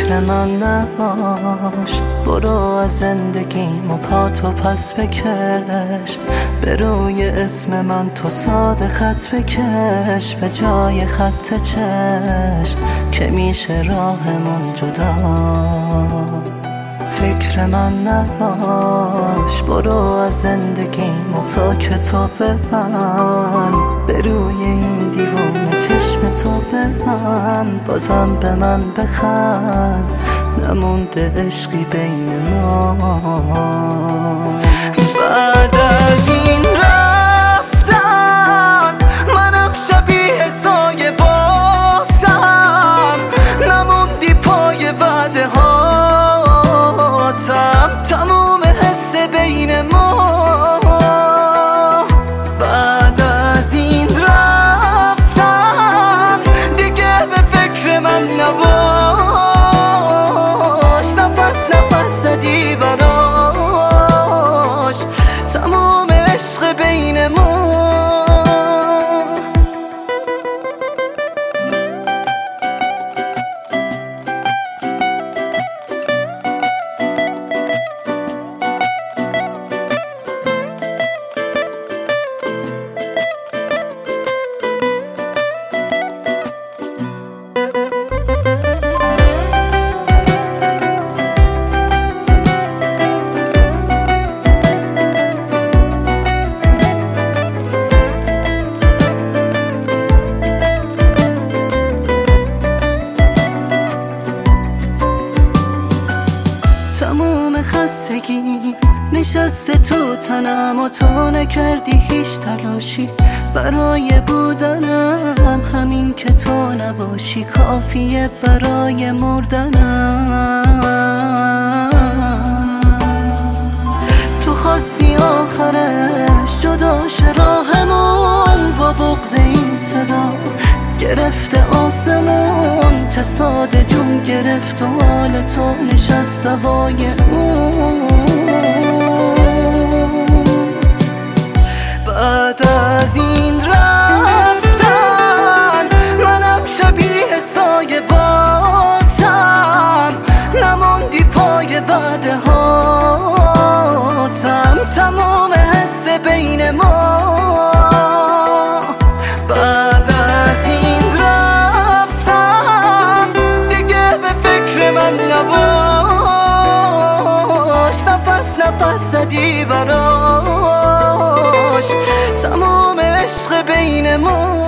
فکر من نباش، برو از زندگیم و پاتو پس بکش، به روی اسم من تو ساده خط بکش، به جای خط چشم که میشه راهمون جدا. فکر من نباش، برو از زندگیم و ساکتو ببند، به روی این دیوونه چشم تو ببند، بازم به من بخند، نمونده عشقی بین ما. بعد از این رفتن منم شبیه سایه باتم، نموندی پای وعده هاتم، تموم حس بین ما. بعد از این رفتن دیگه به فکر من نباش، نفس نفس زدی براش، تموم عشق بین ما. تموم خستگی نشسته تو تنم و تو نکردی هیچ تلاشی برای بودنم، همین که تو نباشی کافیه برای مردنم. تو خواستی آخرش جدا شه راهمون، با بغض این صدا گرفته آسمون، چه ساده جون گرفت و حال تو نشست دوای اون. بعد از این رفتن منم شبیه سایه باتم، نموندی پای وعده هاتم، تمام حس بین ما. بعد از این رفتن دیگه به فکر من نباش، نفس نفس زدی براش، تمام عشق بین ما.